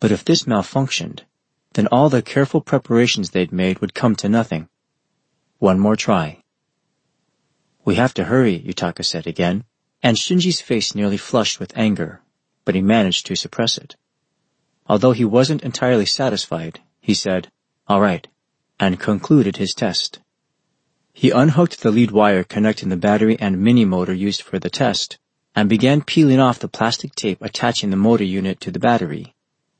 But if this malfunctioned, then all the careful preparations they'd made would come to nothing. One more try. "We have to hurry," Yutaka said again, and Shinji's face nearly flushed with anger, but he managed to suppress it. Although he wasn't entirely satisfied, he said, "All right," and concluded his test. He unhooked the lead wire connecting the battery and mini-motor used for the test, and began peeling off the plastic tape attaching the motor unit to the battery.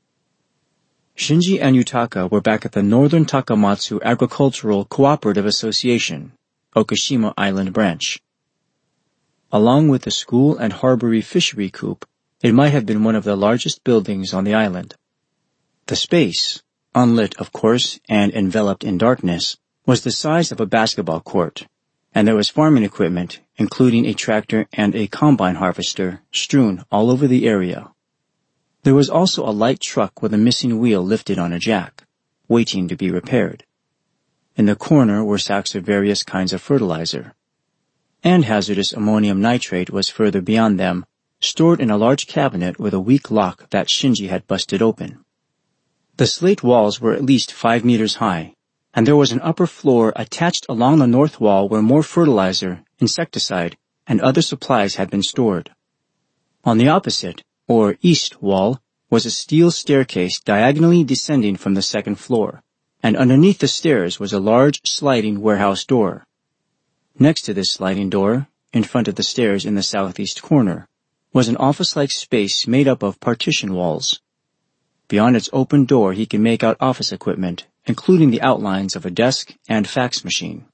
Shinji and Yutaka were back at the Northern Takamatsu Agricultural Cooperative Association, Okushima Island branch. Along with the school and harbory fishery coop, it might have been one of the largest buildings on the island. The space, unlit of course and enveloped in darkness, was the size of a basketball court, and there was farming equipment, including a tractor and a combine harvester, strewn all over the area. There was also a light truck with a missing wheel lifted on a jack, waiting to be repaired. In the corner were sacks of various kinds of fertilizer. And hazardous ammonium nitrate was further beyond them, stored in a large cabinet with a weak lock that Shinji had busted open. The slate walls were at least 5 meters high, and there was an upper floor attached along the north wall where more fertilizer, insecticide, and other supplies had been stored. On the opposite, or east wall, was a steel staircase diagonally descending from the second floor, and underneath the stairs was a large sliding warehouse door. Next to this sliding door, in front of the stairs in the southeast corner, was an office-like space made up of partition walls. Beyond its open door he could make out office equipment, including the outlines of a desk and fax machine.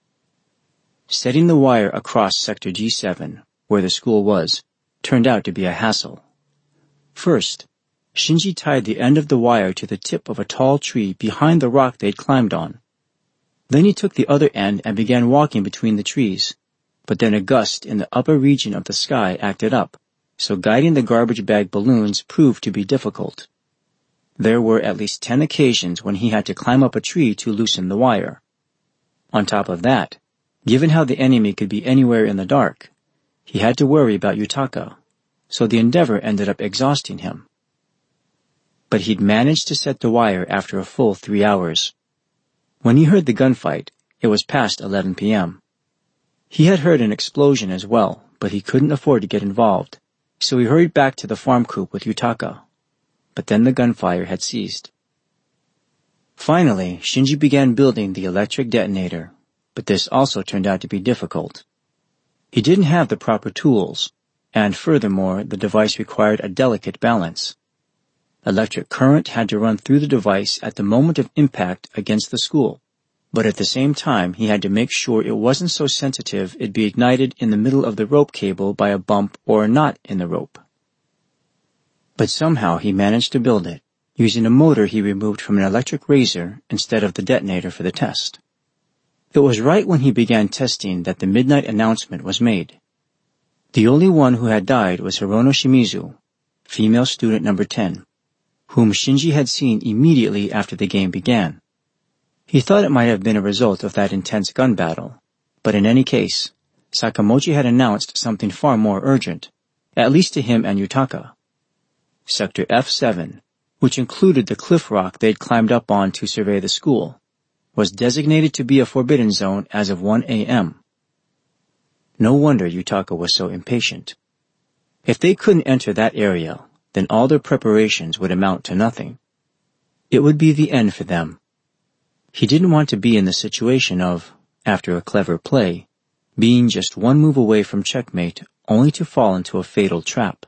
Setting the wire across Sector G7, where the school was, turned out to be a hassle. First, Shinji tied the end of the wire to the tip of a tall tree behind the rock they'd climbed on. Then he took the other end and began walking between the trees, but then a gust in the upper region of the sky acted up, so guiding the garbage bag balloons proved to be difficult. There were at least 10 occasions when he had to climb up a tree to loosen the wire. On top of that, given how the enemy could be anywhere in the dark, he had to worry about Yutaka, so the endeavor ended up exhausting him. But he'd managed to set the wire after a full 3 hours. When he heard the gunfight, it was past 11 p.m. He had heard an explosion as well, but he couldn't afford to get involved, so he hurried back to the farm coop with Yutaka. But then the gunfire had ceased. Finally, Shinji began building the electric detonator, but this also turned out to be difficult. He didn't have the proper tools, and furthermore, the device required a delicate balance. Electric current had to run through the device at the moment of impact against the school, but at the same time he had to make sure it wasn't so sensitive it'd be ignited in the middle of the rope cable by a bump or a knot in the rope. But somehow he managed to build it, using a motor he removed from an electric razor instead of the detonator for the test. It was right when he began testing that the midnight announcement was made. The only one who had died was Hirono Shimizu, female student number 10, whom Shinji had seen immediately after the game began. He thought it might have been a result of that intense gun battle, but in any case, Sakamochi had announced something far more urgent, at least to him and Yutaka. Sector F7, which included the cliff rock they'd climbed up on to survey the school, was designated to be a forbidden zone as of 1 a.m. No wonder Yutaka was so impatient. If they couldn't enter that area, then all their preparations would amount to nothing. It would be the end for them. He didn't want to be in the situation of, after a clever play, being just one move away from checkmate only to fall into a fatal trap.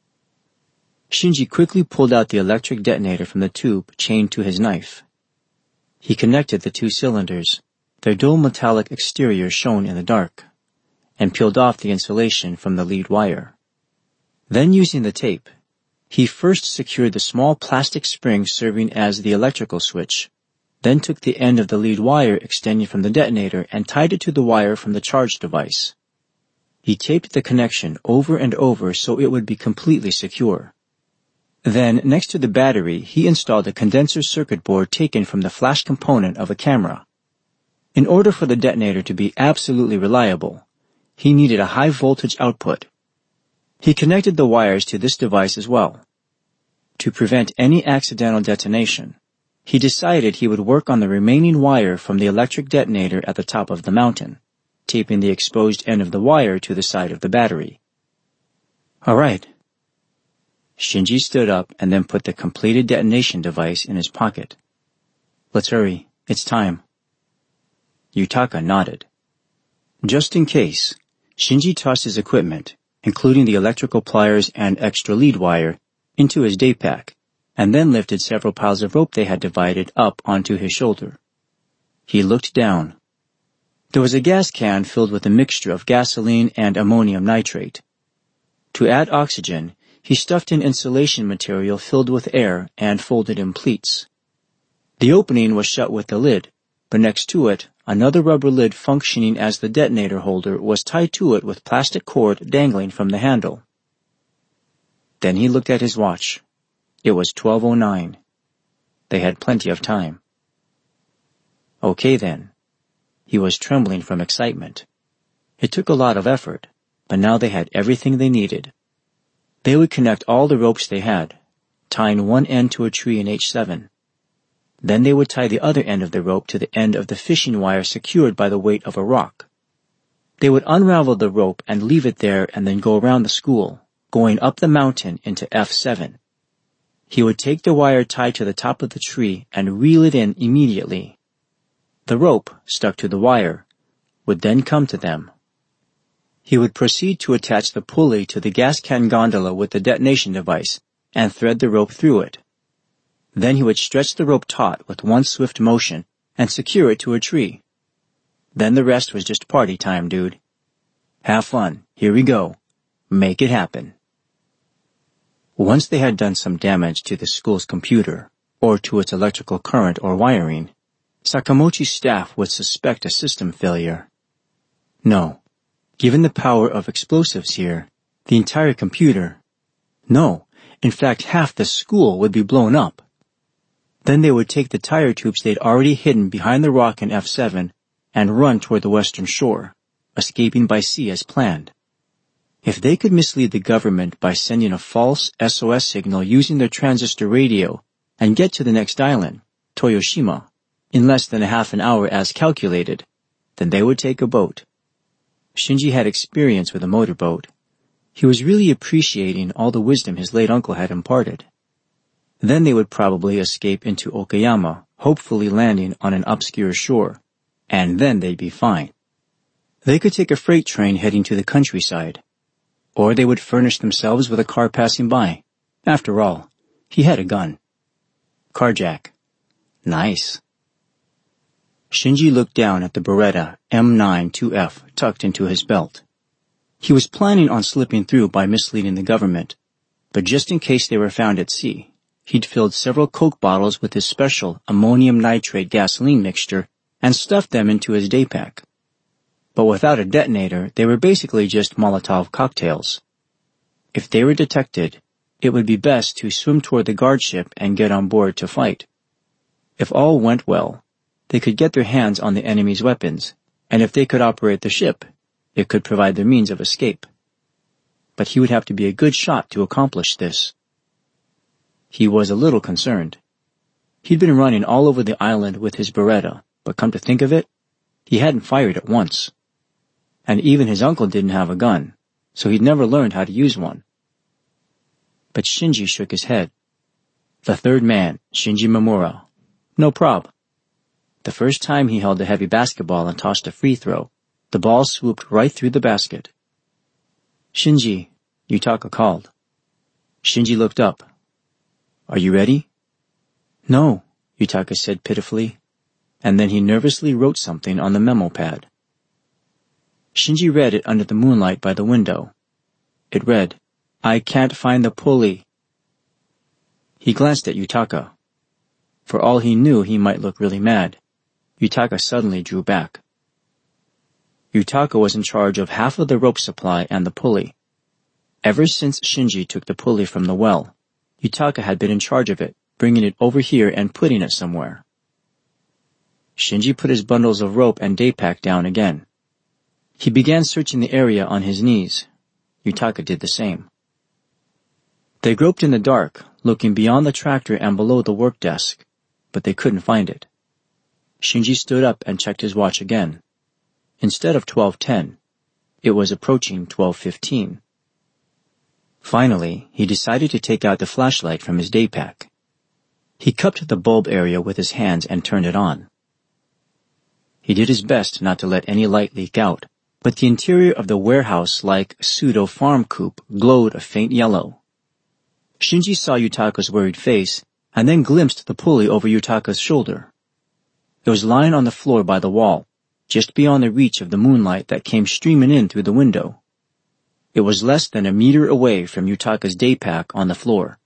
Shinji quickly pulled out the electric detonator from the tube chained to his knife. He connected the 2 cylinders, their dull metallic exterior shown in the dark, and peeled off the insulation from the lead wire. Then using the tape, he first secured the small plastic spring serving as the electrical switch, then took the end of the lead wire extending from the detonator and tied it to the wire from the charge device. He taped the connection over and over so it would be completely secure. Then, next to the battery, he installed a condenser circuit board taken from the flash component of a camera. In order for the detonator to be absolutely reliable, he needed a high voltage output. He connected the wires to this device as well. To prevent any accidental detonation, he decided he would work on the remaining wire from the electric detonator at the top of the mountain, taping the exposed end of the wire to the side of the battery. All right. Shinji stood up and then put the completed detonation device in his pocket. Let's hurry. It's time. Yutaka nodded. Just in case, Shinji tossed his equipment, including the electrical pliers and extra lead wire, into his day pack, and then lifted several piles of rope they had divided up onto his shoulder. He looked down. There was a gas can filled with a mixture of gasoline and ammonium nitrate. To add oxygen, he stuffed in insulation material filled with air and folded in pleats. The opening was shut with the lid, but next to it, another rubber lid functioning as the detonator holder was tied to it with plastic cord dangling from the handle. Then he looked at his watch. It was 12:09. They had plenty of time. Okay then. He was trembling from excitement. It took a lot of effort, but now they had everything they needed. They would connect all the ropes they had, tying one end to a tree in H7. Then they would tie the other end of the rope to the end of the fishing wire secured by the weight of a rock. They would unravel the rope and leave it there and then go around the school, going up the mountain into F7. He would take the wire tied to the top of the tree and reel it in immediately. The rope, stuck to the wire, would then come to them. He would proceed to attach the pulley to the gas can gondola with the detonation device and thread the rope through it. Then he would stretch the rope taut with one swift motion and secure it to a tree. Then the rest was just party time, dude. Have fun. Here we go. Make it happen. Once they had done some damage to the school's computer, or to its electrical current or wiring, Sakamochi's staff would suspect a system failure. No. Given the power of explosives here, the entire computer, no, in fact half the school would be blown up. Then they would take the tire tubes they'd already hidden behind the rock in F7 and run toward the western shore, escaping by sea as planned. If they could mislead the government by sending a false SOS signal using their transistor radio and get to the next island, Toyoshima, in less than a half an hour as calculated, then they would take a boat. Shinji had experience with a motorboat. He was really appreciating all the wisdom his late uncle had imparted. Then they would probably escape into Okayama, hopefully landing on an obscure shore, and then they'd be fine. They could take a freight train heading to the countryside, or they would furnish themselves with a car passing by. After all, he had a gun. Carjack. Nice. Shinji looked down at the Beretta M9 2F tucked into his belt. He was planning on slipping through by misleading the government, but just in case they were found at sea, he'd filled several Coke bottles with his special ammonium nitrate gasoline mixture and stuffed them into his day pack. But without a detonator, they were basically just Molotov cocktails. If they were detected, it would be best to swim toward the guard ship and get on board to fight. If all went well, they could get their hands on the enemy's weapons, and if they could operate the ship, it could provide their means of escape. But he would have to be a good shot to accomplish this. He was a little concerned. He'd been running all over the island with his Beretta, but come to think of it, he hadn't fired it once. And even his uncle didn't have a gun, so he'd never learned how to use one. But Shinji shook his head. The third man, Shinji Mamura. No prob. The first time he held a heavy basketball and tossed a free throw, the ball swooped right through the basket. Shinji, Yutaka called. Shinji looked up. Are you ready? No, Yutaka said pitifully, and then he nervously wrote something on the memo pad. Shinji read it under the moonlight by the window. It read, I can't find the pulley. He glanced at Yutaka. For all he knew, he might look really mad. Yutaka suddenly drew back. Yutaka was in charge of half of the rope supply and the pulley. Ever since Shinji took the pulley from the well, Yutaka had been in charge of it, bringing it over here and putting it somewhere. Shinji put his bundles of rope and day pack down again. He began searching the area on his knees. Yutaka did the same. They groped in the dark, looking beyond the tractor and below the work desk, but they couldn't find it. Shinji stood up and checked his watch again. Instead of 12:10, it was approaching 12:15. Finally, he decided to take out the flashlight from his day pack. He cupped the bulb area with his hands and turned it on. He did his best not to let any light leak out, but the interior of the warehouse-like pseudo-farm coop glowed a faint yellow. Shinji saw Yutaka's worried face and then glimpsed the pulley over Yutaka's shoulder. It was lying on the floor by the wall, just beyond the reach of the moonlight that came streaming in through the window. It was less than a meter away from Yutaka's day pack on the floor.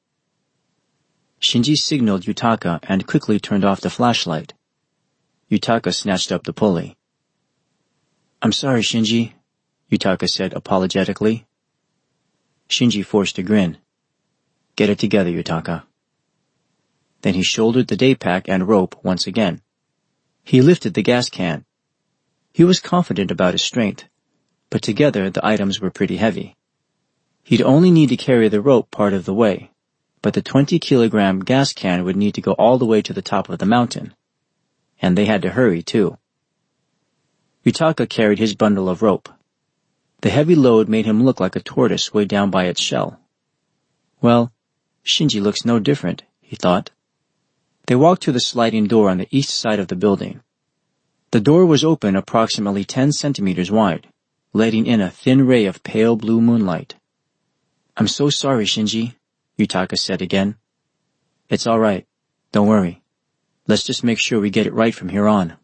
Shinji signaled Yutaka and quickly turned off the flashlight. Yutaka snatched up the pulley. "I'm sorry, Shinji," Yutaka said apologetically. Shinji forced a grin. "Get it together, Yutaka." Then he shouldered the day pack and rope once again. He lifted the gas can. He was confident about his strength, but together the items were pretty heavy. He'd only need to carry the rope part of the way, but the 20-kilogram gas can would need to go all the way to the top of the mountain. And they had to hurry, too. Yutaka carried his bundle of rope. The heavy load made him look like a tortoise weighed down by its shell. Well, Shinji looks no different, he thought. They walked to the sliding door on the east side of the building. The door was open approximately 10 centimeters wide, letting in a thin ray of pale blue moonlight. "I'm so sorry, Shinji," Yutaka said again. "It's all right. Don't worry. Let's just make sure we get it right from here on."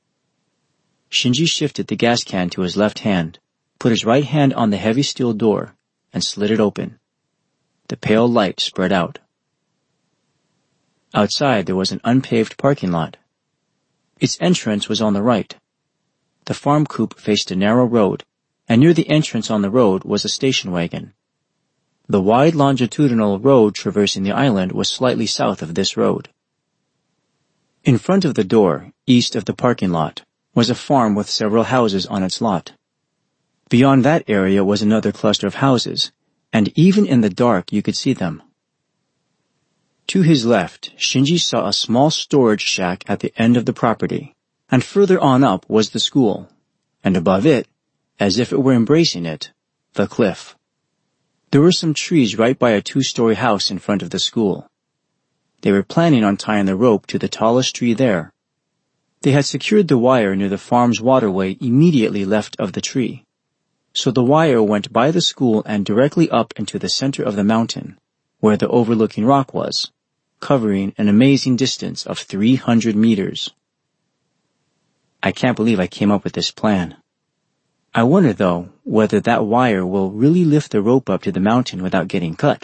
Shinji shifted the gas can to his left hand, put his right hand on the heavy steel door, and slid it open. The pale light spread out. Outside there was an unpaved parking lot. Its entrance was on the right. The farm coop faced a narrow road, and near the entrance on the road was a station wagon. The wide longitudinal road traversing the island was slightly south of this road. In front of the door, east of the parking lot, was a farm with several houses on its lot. Beyond that area was another cluster of houses, and even in the dark you could see them. To his left, Shinji saw a small storage shack at the end of the property, and further on up was the school, and above it, as if it were embracing it, the cliff. There were some trees right by a 2-story house in front of the school. They were planning on tying the rope to the tallest tree there. They had secured the wire near the farm's waterway immediately left of the tree, so the wire went by the school and directly up into the center of the mountain, where the overlooking rock was, covering an amazing distance of 300 meters. "I can't believe I came up with this plan. I wonder, though, whether that wire will really lift the rope up to the mountain without getting cut."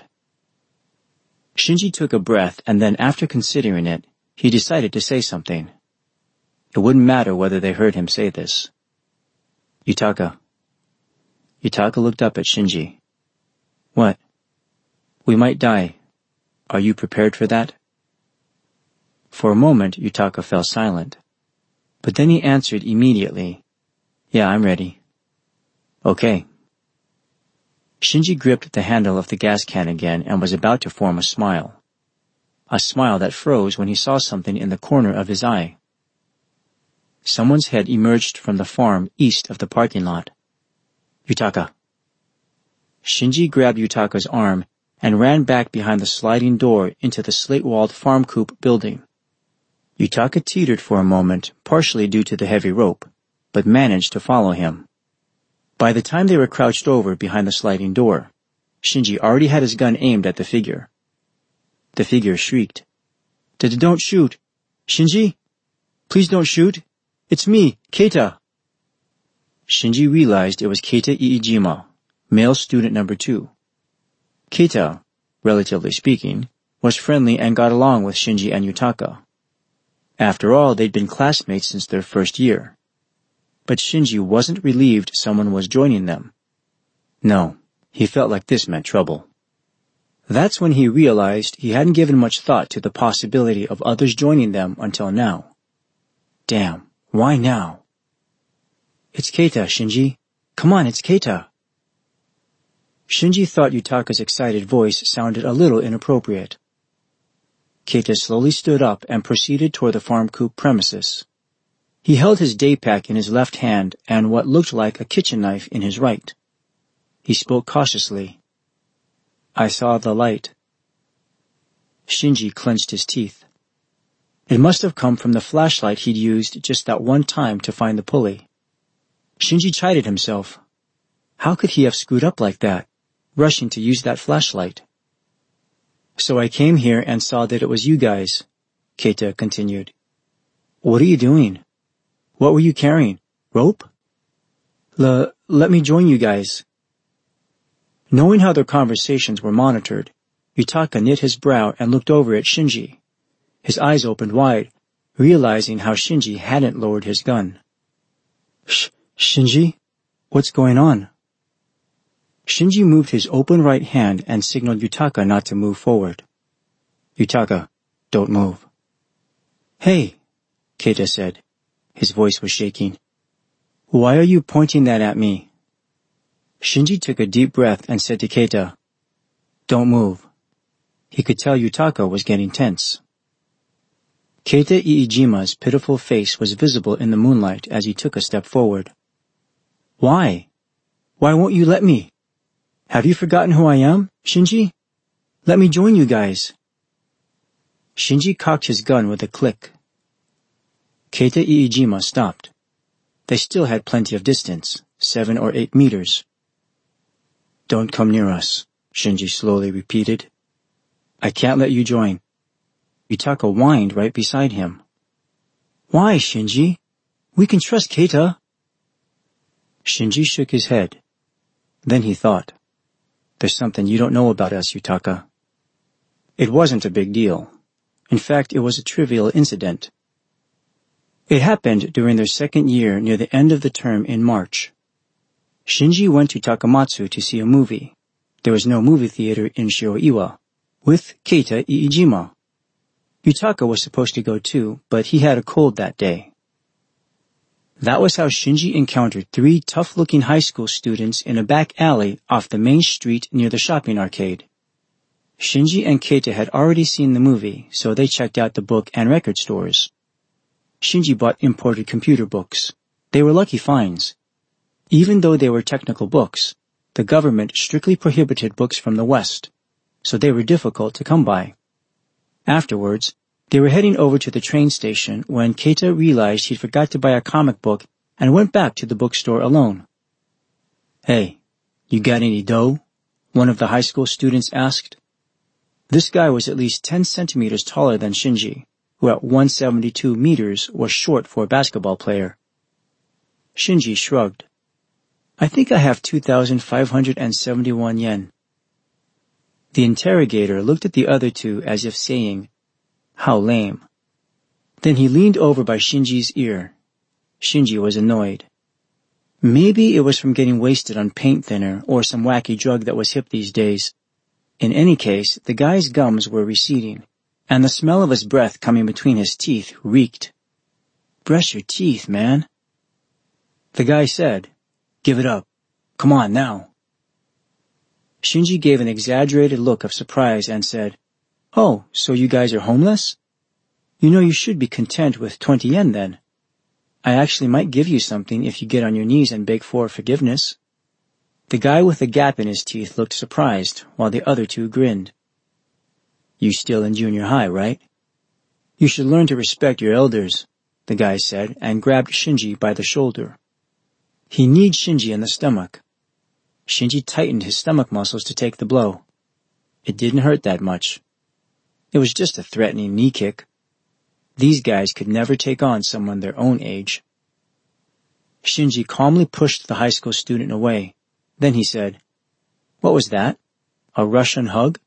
Shinji took a breath, and then after considering it, he decided to say something. It wouldn't matter whether they heard him say this. "Yutaka." Yutaka looked up at Shinji. "What?" "We might die. Are you prepared for that?" For a moment, Yutaka fell silent. But then he answered immediately, "Yeah, I'm ready." "Okay." Shinji gripped the handle of the gas can again and was about to form a smile. A smile that froze when he saw something in the corner of his eye. Someone's head emerged from the farm east of the parking lot. "Yutaka." Shinji grabbed Yutaka's arm and ran back behind the sliding door into the slate-walled farm coop building. Yutaka teetered for a moment, partially due to the heavy rope, but managed to follow him. By the time they were crouched over behind the sliding door, Shinji already had his gun aimed at the figure. The figure shrieked, Don't shoot! Shinji? Please don't shoot! It's me, Keita!" Shinji realized it was Keita Iijima, male student number 2. Keita, relatively speaking, was friendly and got along with Shinji and Yutaka. After all, they'd been classmates since their first year. But Shinji wasn't relieved someone was joining them. No, he felt like this meant trouble. That's when he realized he hadn't given much thought to the possibility of others joining them until now. Damn, why now? "It's Keita, Shinji. Come on, it's Keita." Shinji thought Yutaka's excited voice sounded a little inappropriate. Keita slowly stood up and proceeded toward the farm coop premises. He held his day pack in his left hand and what looked like a kitchen knife in his right. He spoke cautiously. "I saw the light." Shinji clenched his teeth. It must have come from the flashlight he'd used just that one time to find the pulley. Shinji chided himself. How could he have screwed up like that, rushing to use that flashlight? "So I came here and saw that it was you guys," Keita continued. "What are you doing? What were you carrying? Rope?" Let me join you guys." Knowing how their conversations were monitored, Yutaka knit his brow and looked over at Shinji. His eyes opened wide, realizing how Shinji hadn't lowered his gun. Shinji? What's going on?" Shinji moved his open right hand and signaled Yutaka not to move forward. "Yutaka, don't move." "Hey," Keita said. His voice was shaking. "Why are you pointing that at me?" Shinji took a deep breath and said to Keita, "Don't move." He could tell Yutaka was getting tense. Keita Iijima's pitiful face was visible in the moonlight as he took a step forward. "Why? Why won't you let me? Have you forgotten who I am, Shinji? Let me join you guys." Shinji cocked his gun with a click. Keita Iijima stopped. They still had plenty of distance, 7 or 8 meters. "Don't come near us," Shinji slowly repeated. "I can't let you join." Yutaka whined right beside him. "Why, Shinji? We can trust Keita." Shinji shook his head. Then he thought, "There's something you don't know about us, Yutaka." It wasn't a big deal. In fact, it was a trivial incident. It happened during their second year near the end of the term in March. Shinji went to Takamatsu to see a movie. There was no movie theater in Shiroiwa, with Keita Iijima. Yutaka was supposed to go too, but he had a cold that day. That was how Shinji encountered 3 tough-looking high school students in a back alley off the main street near the shopping arcade. Shinji and Keita had already seen the movie, so they checked out the book and record stores. Shinji bought imported computer books. They were lucky finds. Even though they were technical books, the government strictly prohibited books from the West, so they were difficult to come by. Afterwards, they were heading over to the train station when Keita realized he'd forgot to buy a comic book and went back to the bookstore alone. "Hey, you got any dough?" one of the high school students asked. This guy was at least 10 centimeters taller than Shinji, who at 172 meters was short for a basketball player. Shinji shrugged. "I think I have 2,571 yen. The interrogator looked at the other two as if saying, "How lame." Then he leaned over by Shinji's ear. Shinji was annoyed. Maybe it was from getting wasted on paint thinner or some wacky drug that was hip these days. In any case, the guy's gums were receding, and the smell of his breath coming between his teeth reeked. "Brush your teeth, man." The guy said, "Give it up. Come on now." Shinji gave an exaggerated look of surprise and said, "Oh, so you guys are homeless? You know you should be content with 20 yen then. I actually might give you something if you get on your knees and beg for forgiveness." The guy with the gap in his teeth looked surprised, while the other two grinned. "You still in junior high, right? You should learn to respect your elders," the guy said and grabbed Shinji by the shoulder. He kneed Shinji in the stomach. Shinji tightened his stomach muscles to take the blow. It didn't hurt that much. It was just a threatening knee kick. These guys could never take on someone their own age. Shinji calmly pushed the high school student away. Then he said, "What was that? A Russian hug?"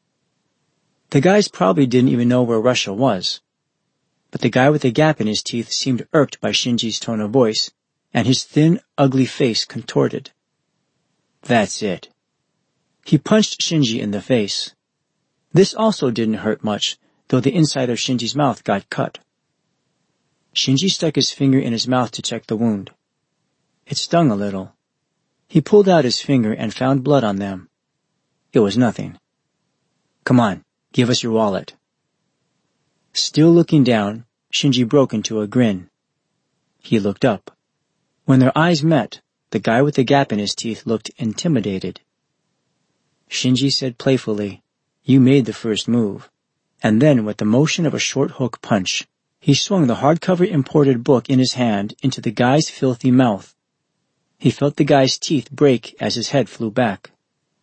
The guys probably didn't even know where Russia was. But the guy with the gap in his teeth seemed irked by Shinji's tone of voice, and his thin, ugly face contorted. That's it. He punched Shinji in the face. This also didn't hurt much, though the inside of Shinji's mouth got cut. Shinji stuck his finger in his mouth to check the wound. It stung a little. He pulled out his finger and found blood on them, It was nothing. Come on, give us your wallet. Still looking down, Shinji broke into a grin. He looked up. When their eyes met, the guy with the gap in his teeth looked intimidated. Shinji said playfully, "You made the first move." And then, with the motion of a short hook punch, he swung the hardcover imported book in his hand into the guy's filthy mouth. He felt the guy's teeth break as his head flew back.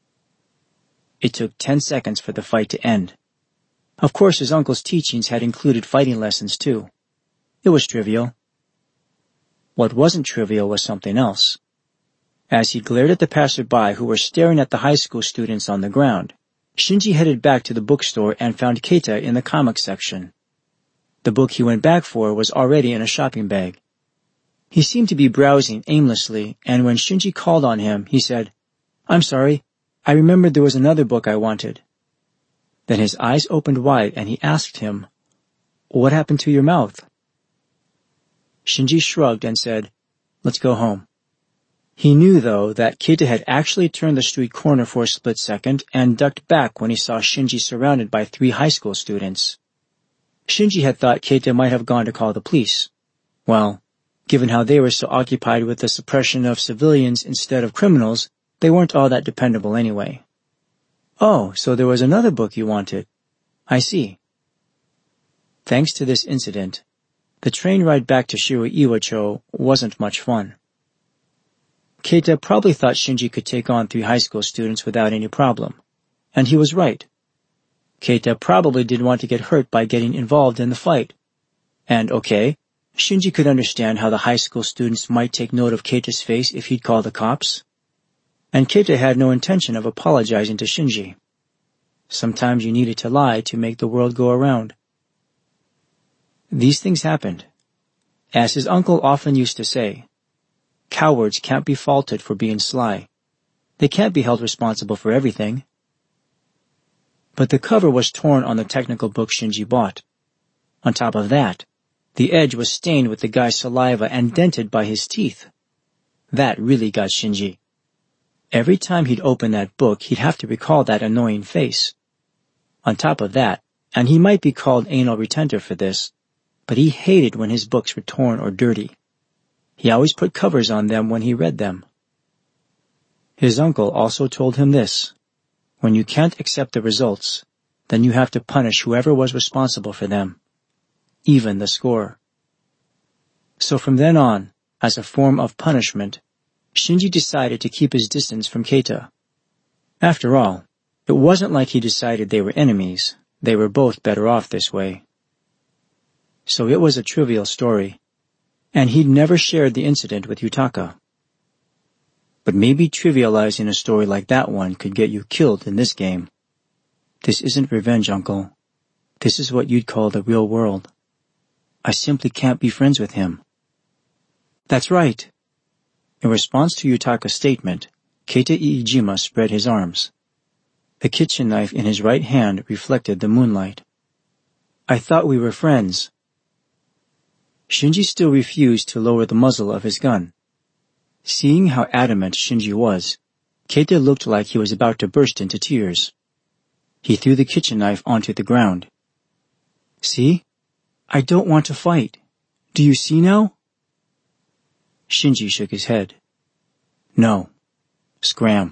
It took 10 seconds for the fight to end. Of course, his uncle's teachings had included fighting lessons too. It was trivial. What wasn't trivial was something else. As he glared at the passerby who were staring at the high school students on the ground, Shinji headed back to the bookstore and found Keita in the comic section. The book he went back for was already in a shopping bag. He seemed to be browsing aimlessly, and when Shinji called on him, he said, "I'm sorry, I remembered there was another book I wanted." Then his eyes opened wide and he asked him, "What happened to your mouth?" Shinji shrugged and said, "Let's go home." He knew, though, that Keita had actually turned the street corner for a split second and ducked back when he saw Shinji surrounded by 3 high school students. Shinji had thought Keita might have gone to call the police. Well, given how they were so occupied with the suppression of civilians instead of criminals, they weren't all that dependable anyway. "Oh, so there was another book you wanted. I see." Thanks to this incident, the train ride back to Shiro-Iwacho wasn't much fun. Keita probably thought Shinji could take on 3 high school students without any problem. And he was right. Keita probably didn't want to get hurt by getting involved in the fight. And okay, Shinji could understand how the high school students might take note of Keita's face if he'd call the cops. And Keita had no intention of apologizing to Shinji. Sometimes you needed to lie to make the world go around. These things happened. As his uncle often used to say, cowards can't be faulted for being sly. They can't be held responsible for everything. But the cover was torn on the technical book Shinji bought. On top of that, the edge was stained with the guy's saliva and dented by his teeth. That really got Shinji. Every time he'd open that book, he'd have to recall that annoying face. On top of that, and he might be called anal retentor for this, but he hated when his books were torn or dirty. He always put covers on them when he read them. His uncle also told him this: when you can't accept the results, then you have to punish whoever was responsible for them, even the scorer. So from then on, as a form of punishment, Shinji decided to keep his distance from Keita. After all, it wasn't like he decided they were enemies. They were both better off this way. So it was a trivial story, and he'd never shared the incident with Yutaka. But maybe trivializing a story like that one could get you killed in this game. This isn't revenge, Uncle. This is what you'd call the real world. I simply can't be friends with him. That's right. In response to Yutaka's statement, Keita Iijima spread his arms. The kitchen knife in his right hand reflected the moonlight. I thought we were friends. Shinji still refused to lower the muzzle of his gun. Seeing how adamant Shinji was, Keita looked like he was about to burst into tears. He threw the kitchen knife onto the ground. See? I don't want to fight. Do you see now? Shinji shook his head. No. Scram.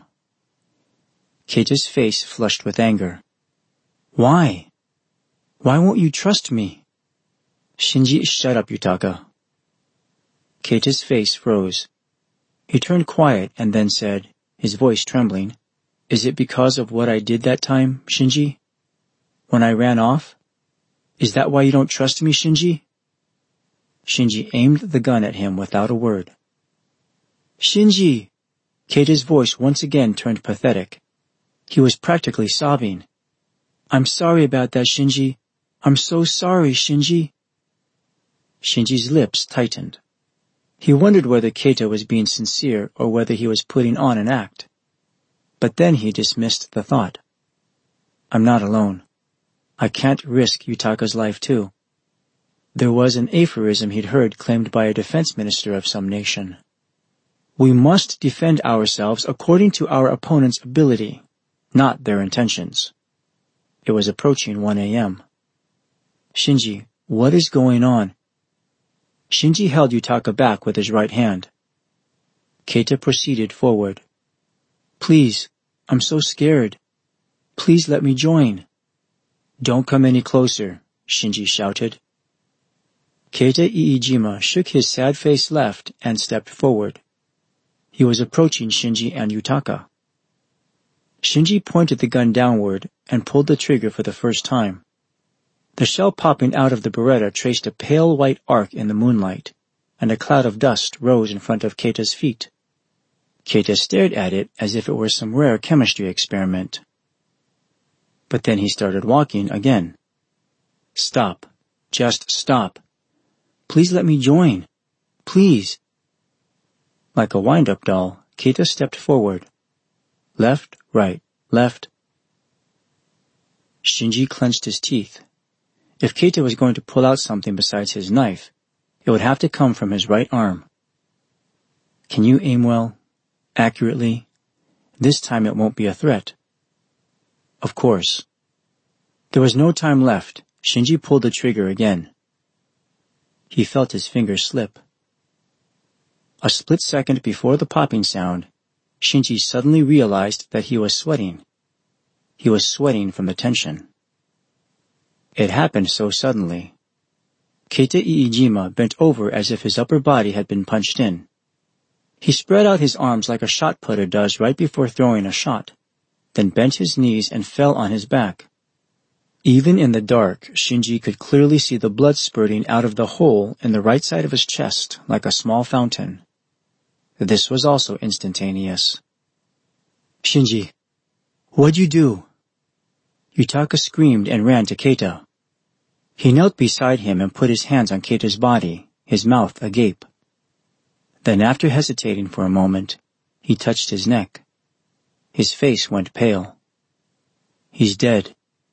Keita's face flushed with anger. Why? Why won't you trust me? Shinji, shut up, Yutaka. Keita's face froze. He turned quiet and then said, his voice trembling, Is it because of what I did that time, Shinji? When I ran off? Is that why you don't trust me, Shinji? Shinji aimed the gun at him without a word. Shinji! Keita's voice once again turned pathetic. He was practically sobbing. I'm sorry about that, Shinji. I'm so sorry, Shinji. Shinji's lips tightened. He wondered whether Keita was being sincere or whether he was putting on an act. But then he dismissed the thought. I'm not alone. I can't risk Yutaka's life too. There was an aphorism he'd heard claimed by a defense minister of some nation. We must defend ourselves according to our opponent's ability. not their intentions. It was approaching 1 a.m. Shinji, what is going on? Shinji held Yutaka back with his right hand. Keita proceeded forward. Please, I'm so scared. Please let me join. Don't come any closer, Shinji shouted. Keita Iijima shook his sad face left and stepped forward. He was approaching Shinji and Yutaka. Shinji pointed the gun downward and pulled the trigger for the first time. The shell popping out of the Beretta traced a pale white arc in the moonlight, and a cloud of dust rose in front of Keita's feet. Keita stared at it as if it were some rare chemistry experiment. But then he started walking again. Stop. Just stop. Please let me join. Please. Like a wind-up doll, Keita stepped forward. Left, right, left. Shinji clenched his teeth. If Keita was going to pull out something besides his knife, it would have to come from his right arm. Can you aim well? Accurately? This time it won't be a threat. Of course. There was no time left. Shinji pulled the trigger again. He felt his fingers slip. A split second before the popping sound, Shinji suddenly realized that he was sweating. He was sweating from the tension. It happened so suddenly. Keita Iijima bent over as if his upper body had been punched in. He spread out his arms like a shot putter does right before throwing a shot, then bent his knees and fell on his back. Even in the dark, Shinji could clearly see the blood spurting out of the hole in the right side of his chest like a small fountain. This was also instantaneous. Shinji, what'd you do? Yutaka screamed and ran to Keita. He knelt beside him and put his hands on Keita's body, his mouth agape. Then, after hesitating for a moment, he touched his neck. His face went pale. He's dead.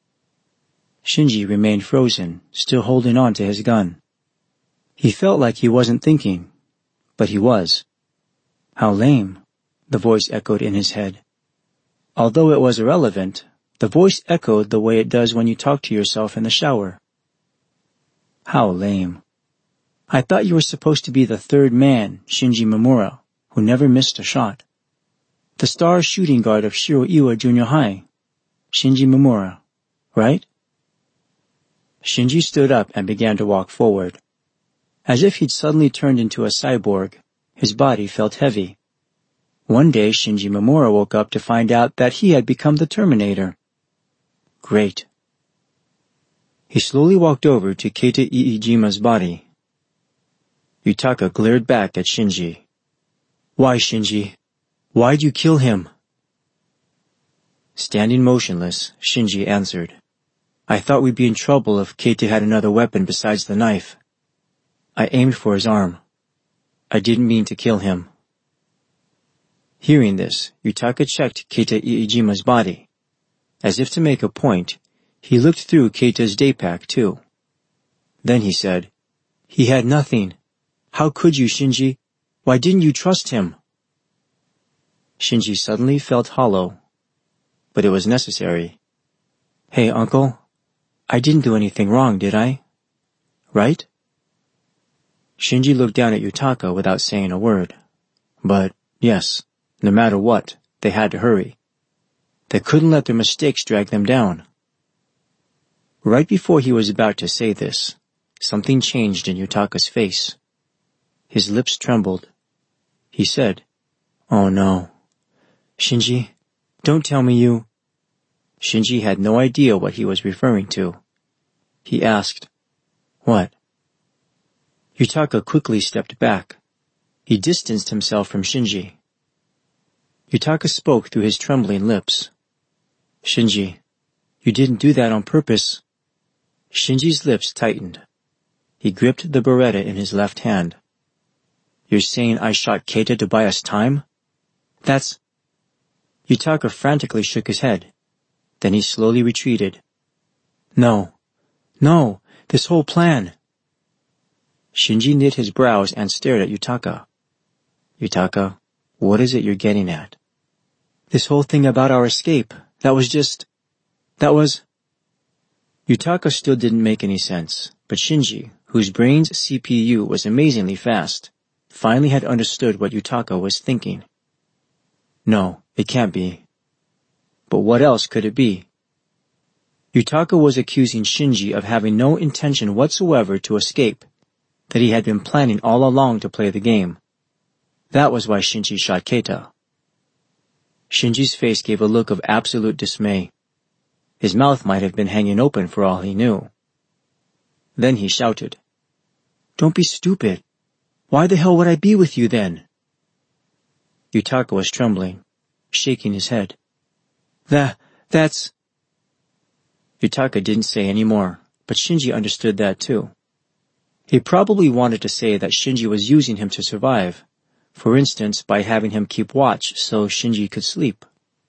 Shinji remained frozen, still holding on to his gun. He felt like he wasn't thinking, but he was. How lame, the voice echoed in his head. Although it was irrelevant, the voice echoed the way it does when you talk to yourself in the shower. How lame. I thought you were supposed to be the third man, Shinji Mamura, who never missed a shot. The star shooting guard of Shiroiwa Junior High, Shinji Mamura, right? Shinji stood up and began to walk forward. As if he'd suddenly turned into a cyborg, his body felt heavy. One day Shinji Mamura woke up to find out that he had become the Terminator. Great. He slowly walked over to Keita Iijima's body. Yutaka glared back at Shinji. Why, Shinji? Why'd you kill him? Standing motionless, Shinji answered. I thought we'd be in trouble if Keita had another weapon besides the knife. I aimed for his arm. I didn't mean to kill him. Hearing this, Yutaka checked Keita Iijima's body. As if to make a point, he looked through Keita's daypack too. Then he said, He had nothing. How could you, Shinji? Why didn't you trust him? Shinji suddenly felt hollow. But it was necessary. Hey, uncle, I didn't do anything wrong, did I? Right? Shinji looked down at Yutaka without saying a word. But, yes, no matter what, they had to hurry. They couldn't let their mistakes drag them down. Right before he was about to say this, something changed in Yutaka's face. His lips trembled. He said, Oh no. Shinji, don't tell me you... Shinji had no idea what he was referring to. He asked, What? Yutaka quickly stepped back. He distanced himself from Shinji. Yutaka spoke through his trembling lips. Shinji, you didn't do that on purpose. Shinji's lips tightened. He gripped the Beretta in his left hand. You're saying I shot Keita to buy us time? That's... Yutaka frantically shook his head. Then he slowly retreated. No, this whole plan. Shinji knit his brows and stared at Yutaka. Yutaka, what is it you're getting at? This whole thing about our escape, That was... Yutaka still didn't make any sense, but Shinji, whose brain's CPU was amazingly fast, finally had understood what Yutaka was thinking. No, it can't be. But what else could it be? Yutaka was accusing Shinji of having no intention whatsoever to escape, that he had been planning all along to play the game. That was why Shinji shot Keita. Shinji's face gave a look of absolute dismay. His mouth might have been hanging open for all he knew. Then he shouted, "Don't be stupid. Why the hell would I be with you then?" Yutaka was trembling, shaking his head. That's... Yutaka didn't say any more, but Shinji understood that too. He probably wanted to say that Shinji was using him to survive, for instance by having him keep watch so Shinji could sleep.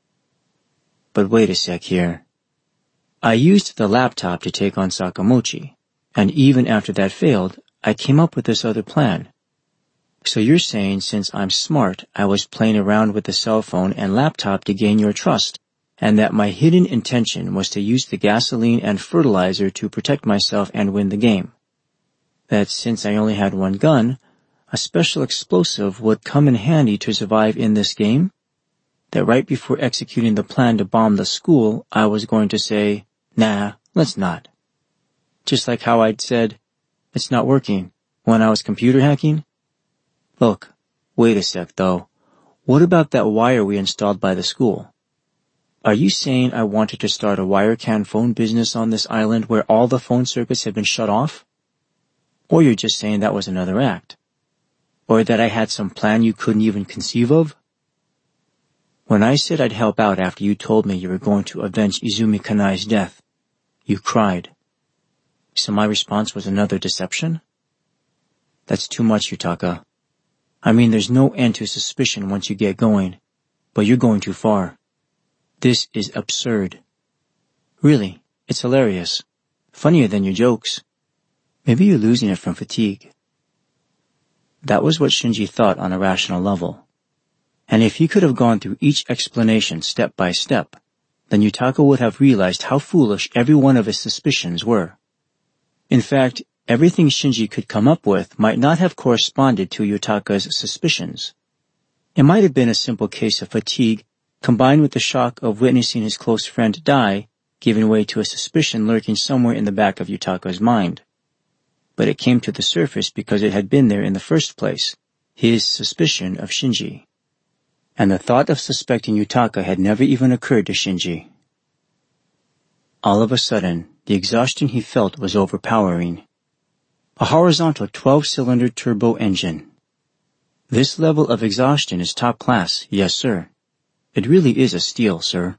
But wait a sec here. I used the laptop to take on Sakamochi, and even after that failed, I came up with this other plan. So you're saying since I'm smart, I was playing around with the cell phone and laptop to gain your trust, and that my hidden intention was to use the gasoline and fertilizer to protect myself and win the game. That since I only had one gun, a special explosive would come in handy to survive in this game? That right before executing the plan to bomb the school, I was going to say, "Nah, let's not." Just like how I'd said, "It's not working," when I was computer hacking? Look, wait a sec though. What about that wire we installed by the school? Are you saying I wanted to start a Wirecan phone business on this island where all the phone circuits had been shut off? Or you're just saying that was another act? Or that I had some plan you couldn't even conceive of? When I said I'd help out after you told me you were going to avenge Izumi Kanai's death, you cried. So my response was another deception? That's too much, Yutaka. I mean, there's no end to suspicion once you get going, but you're going too far. This is absurd. Really, it's hilarious. Funnier than your jokes. Maybe you're losing it from fatigue. That was what Shinji thought on a rational level. And if he could have gone through each explanation step by step, then Yutaka would have realized how foolish every one of his suspicions were. In fact, everything Shinji could come up with might not have corresponded to Yutaka's suspicions. It might have been a simple case of fatigue combined with the shock of witnessing his close friend die, giving way to a suspicion lurking somewhere in the back of Yutaka's mind. But it came to the surface because it had been there in the first place, his suspicion of Shinji. And the thought of suspecting Yutaka had never even occurred to Shinji. All of a sudden, the exhaustion he felt was overpowering. A horizontal 12-cylinder turbo engine. This level of exhaustion is top class, yes sir. It really is a steal, sir.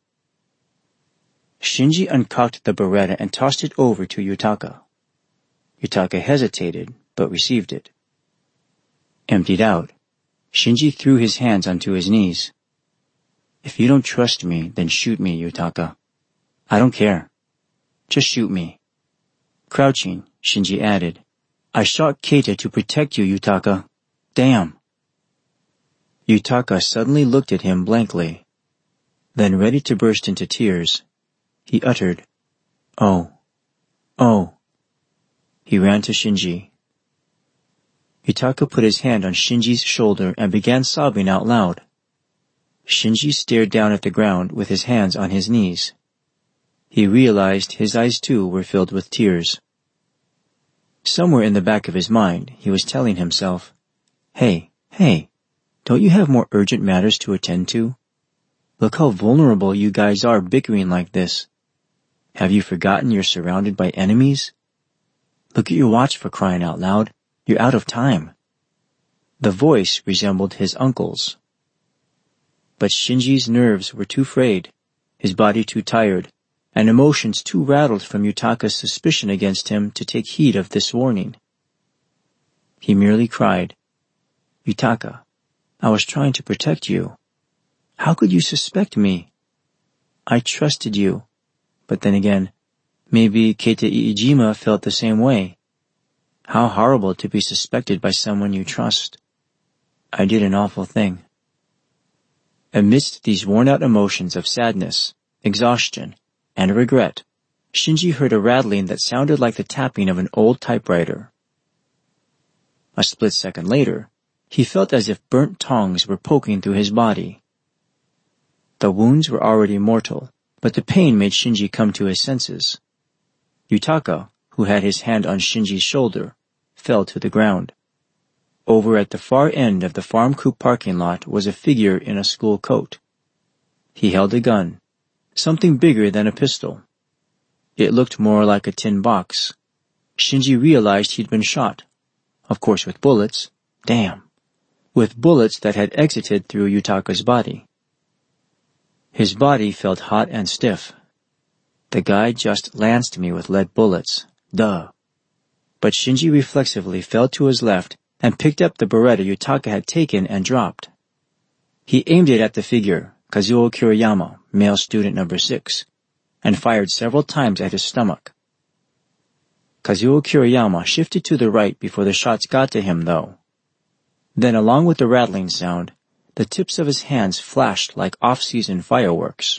Shinji uncocked the Beretta and tossed it over to Yutaka. Yutaka hesitated, but received it. Emptied out, Shinji threw his hands onto his knees. If you don't trust me, then shoot me, Yutaka. I don't care. Just shoot me. Crouching, Shinji added, I shot Keita to protect you, Yutaka. Damn. Yutaka suddenly looked at him blankly. Then, ready to burst into tears, he uttered, Oh. Oh. He ran to Shinji. Yutaka put his hand on Shinji's shoulder and began sobbing out loud. Shinji stared down at the ground with his hands on his knees. He realized his eyes too were filled with tears. Somewhere in the back of his mind, he was telling himself, Hey, don't you have more urgent matters to attend to? Look how vulnerable you guys are bickering like this. Have you forgotten you're surrounded by enemies? Look at your watch, for crying out loud. You're out of time. The voice resembled his uncle's. But Shinji's nerves were too frayed, his body too tired, and emotions too rattled from Yutaka's suspicion against him to take heed of this warning. He merely cried, Yutaka, I was trying to protect you. How could you suspect me? I trusted you. But then again, maybe Keita Iijima felt the same way. How horrible to be suspected by someone you trust. I did an awful thing. Amidst these worn-out emotions of sadness, exhaustion, and regret, Shinji heard a rattling that sounded like the tapping of an old typewriter. A split second later, he felt as if burnt tongs were poking through his body. The wounds were already mortal, but the pain made Shinji come to his senses. Yutaka, who had his hand on Shinji's shoulder, fell to the ground. Over at the far end of the farm coop parking lot was a figure in a school coat. He held a gun, something bigger than a pistol. It looked more like a tin box. Shinji realized he'd been shot. Of course with bullets. Damn. With bullets that had exited through Yutaka's body. His body felt hot and stiff. The guy just lanced me with lead bullets. Duh. But Shinji reflexively fell to his left and picked up the Beretta Yutaka had taken and dropped. He aimed it at the figure, Kazuo Kiriyama, male student number 6, and fired several times at his stomach. Kazuo Kiriyama shifted to the right before the shots got to him, though. Then, along with the rattling sound, the tips of his hands flashed like off-season fireworks.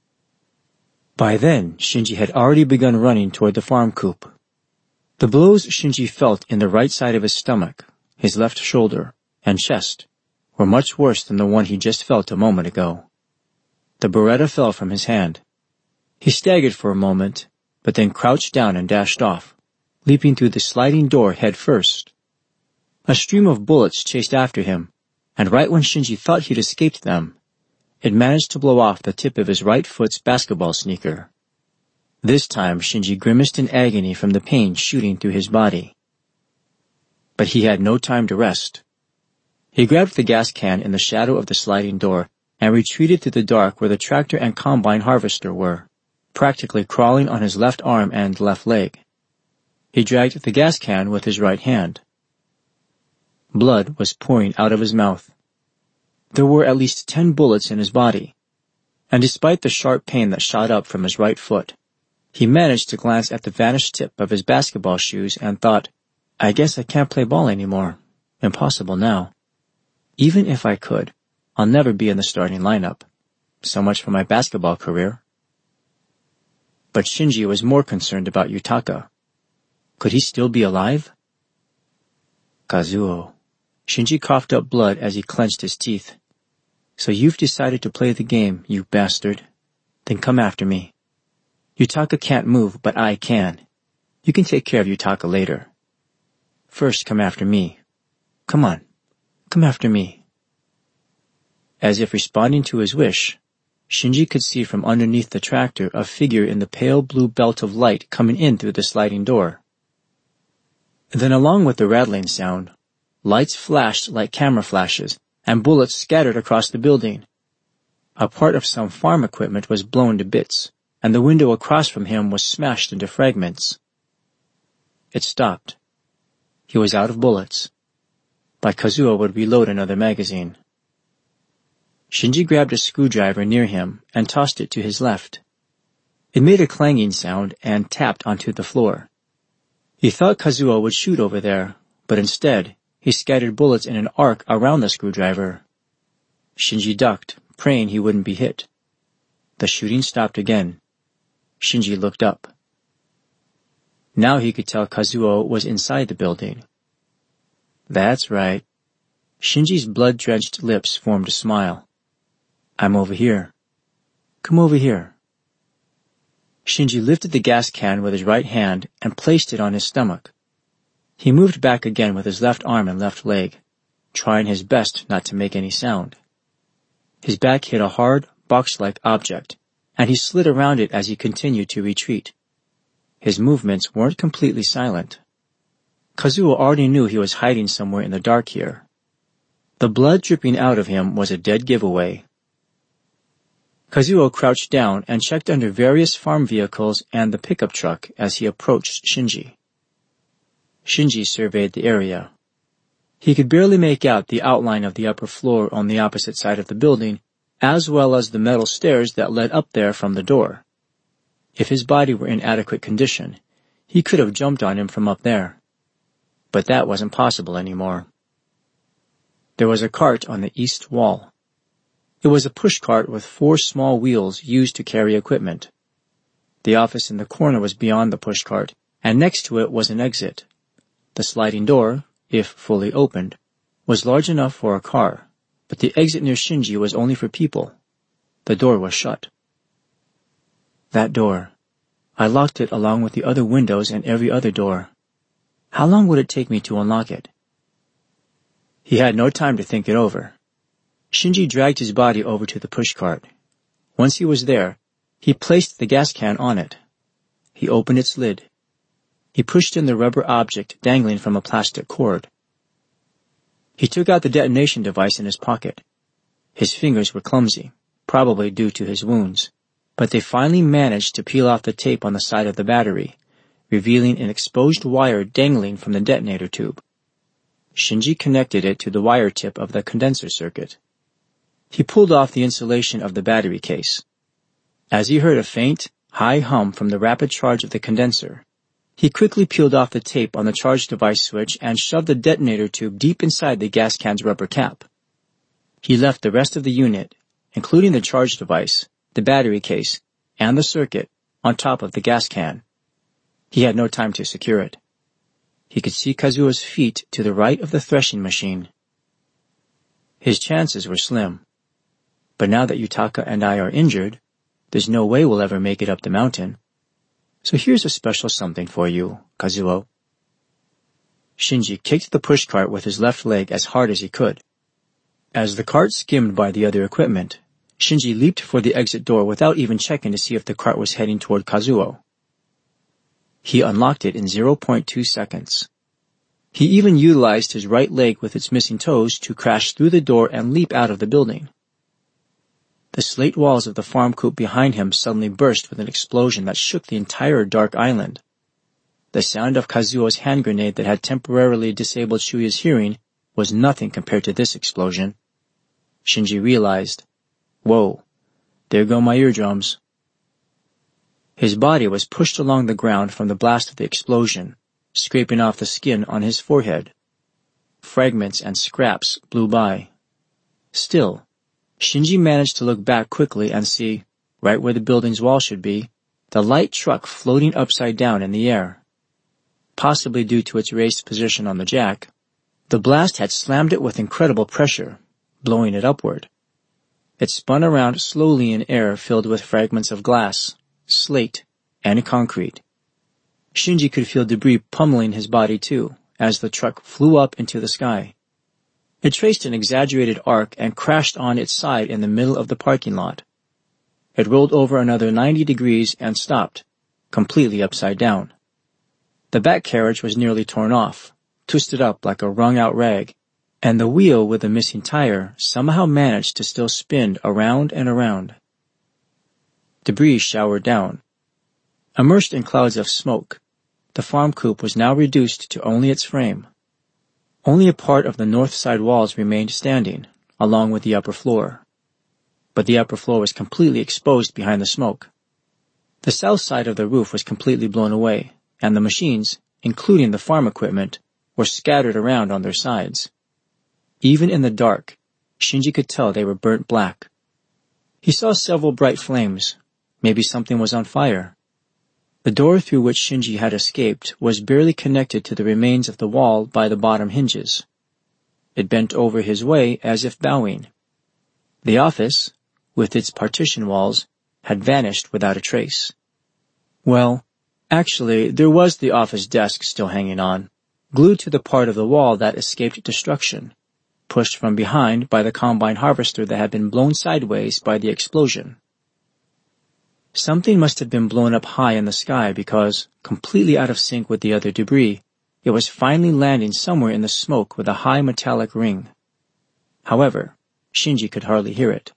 By then, Shinji had already begun running toward the farm coop. The blows Shinji felt in the right side of his stomach, his left shoulder, and chest were much worse than the one he just felt a moment ago. The Beretta fell from his hand. He staggered for a moment, but then crouched down and dashed off, leaping through the sliding door head first. A stream of bullets chased after him, and right when Shinji thought he'd escaped them, it managed to blow off the tip of his right foot's basketball sneaker. This time Shinji grimaced in agony from the pain shooting through his body. But he had no time to rest. He grabbed the gas can in the shadow of the sliding door and retreated to the dark where the tractor and combine harvester were, practically crawling on his left arm and left leg. He dragged the gas can with his right hand. Blood was pouring out of his mouth. There were at least 10 bullets in his body, and despite the sharp pain that shot up from his right foot, he managed to glance at the vanished tip of his basketball shoes and thought, I guess I can't play ball anymore. Impossible now. Even if I could, I'll never be in the starting lineup. So much for my basketball career. But Shinji was more concerned about Yutaka. Could he still be alive? Kazuo. Shinji coughed up blood as he clenched his teeth. So you've decided to play the game, you bastard. Then come after me. Yutaka can't move, but I can. You can take care of Yutaka later. First, come after me. Come on. Come after me. As if responding to his wish, Shinji could see from underneath the tractor a figure in the pale blue belt of light coming in through the sliding door. Then along with the rattling sound, lights flashed like camera flashes, and bullets scattered across the building. A part of some farm equipment was blown to bits, and the window across from him was smashed into fragments. It stopped. He was out of bullets. But Kazuo would reload another magazine. Shinji grabbed a screwdriver near him and tossed it to his left. It made a clanging sound and tapped onto the floor. He thought Kazuo would shoot over there, but instead, he scattered bullets in an arc around the screwdriver. Shinji ducked, praying he wouldn't be hit. The shooting stopped again. Shinji looked up. Now he could tell Kazuo was inside the building. That's right. Shinji's blood-drenched lips formed a smile. I'm over here. Come over here. Shinji lifted the gas can with his right hand and placed it on his stomach. He moved back again with his left arm and left leg, trying his best not to make any sound. His back hit a hard, box-like object, and he slid around it as he continued to retreat. His movements weren't completely silent. Kazuo already knew he was hiding somewhere in the dark here. The blood dripping out of him was a dead giveaway. Kazuo crouched down and checked under various farm vehicles and the pickup truck as he approached Shinji. Shinji surveyed the area. He could barely make out the outline of the upper floor on the opposite side of the building, as well as the metal stairs that led up there from the door. If his body were in adequate condition, he could have jumped on him from up there. But that wasn't possible anymore. There was a cart on the east wall. It was a pushcart with 4 small wheels used to carry equipment. The office in the corner was beyond the pushcart, and next to it was an exit. The sliding door, if fully opened, was large enough for a car, but the exit near Shinji was only for people. The door was shut. That door. I locked it along with the other windows and every other door. How long would it take me to unlock it? He had no time to think it over. Shinji dragged his body over to the pushcart. Once he was there, he placed the gas can on it. He opened its lid. He pushed in the rubber object dangling from a plastic cord. He took out the detonation device in his pocket. His fingers were clumsy, probably due to his wounds, but they finally managed to peel off the tape on the side of the battery, revealing an exposed wire dangling from the detonator tube. Shinji connected it to the wire tip of the condenser circuit. He pulled off the insulation of the battery case. As he heard a faint, high hum from the rapid charge of the condenser, he quickly peeled off the tape on the charge device switch and shoved the detonator tube deep inside the gas can's rubber cap. He left the rest of the unit, including the charge device, the battery case, and the circuit, on top of the gas can. He had no time to secure it. He could see Kazuo's feet to the right of the threshing machine. His chances were slim. But now that Yutaka and I are injured, there's no way we'll ever make it up the mountain. So here's a special something for you, Kazuo. Shinji kicked the pushcart with his left leg as hard as he could. As the cart skimmed by the other equipment, Shinji leaped for the exit door without even checking to see if the cart was heading toward Kazuo. He unlocked it in 0.2 seconds. He even utilized his right leg with its missing toes to crash through the door and leap out of the building. The slate walls of the farm coop behind him suddenly burst with an explosion that shook the entire dark island. The sound of Kazuo's hand grenade that had temporarily disabled Shuya's hearing was nothing compared to this explosion. Shinji realized, whoa, there go my eardrums. His body was pushed along the ground from the blast of the explosion, scraping off the skin on his forehead. Fragments and scraps blew by. Still, Shinji managed to look back quickly and see, right where the building's wall should be, the light truck floating upside down in the air. Possibly due to its raised position on the jack, the blast had slammed it with incredible pressure, blowing it upward. It spun around slowly in air filled with fragments of glass, slate, and concrete. Shinji could feel debris pummeling his body too, as the truck flew up into the sky. It traced an exaggerated arc and crashed on its side in the middle of the parking lot. It rolled over another 90 degrees and stopped, completely upside down. The back carriage was nearly torn off, twisted up like a wrung-out rag, and the wheel with the missing tire somehow managed to still spin around and around. Debris showered down. Immersed in clouds of smoke, the farm coop was now reduced to only its frame. Only a part of the north side walls remained standing, along with the upper floor. But the upper floor was completely exposed behind the smoke. The south side of the roof was completely blown away, and the machines, including the farm equipment, were scattered around on their sides. Even in the dark, Shinji could tell they were burnt black. He saw several bright flames. Maybe something was on fire. The door through which Shinji had escaped was barely connected to the remains of the wall by the bottom hinges. It bent over his way as if bowing. The office, with its partition walls, had vanished without a trace. Well, actually, there was the office desk still hanging on, glued to the part of the wall that escaped destruction, pushed from behind by the combine harvester that had been blown sideways by the explosion. Something must have been blown up high in the sky because, completely out of sync with the other debris, it was finally landing somewhere in the smoke with a high metallic ring. However, Shinji could hardly hear it.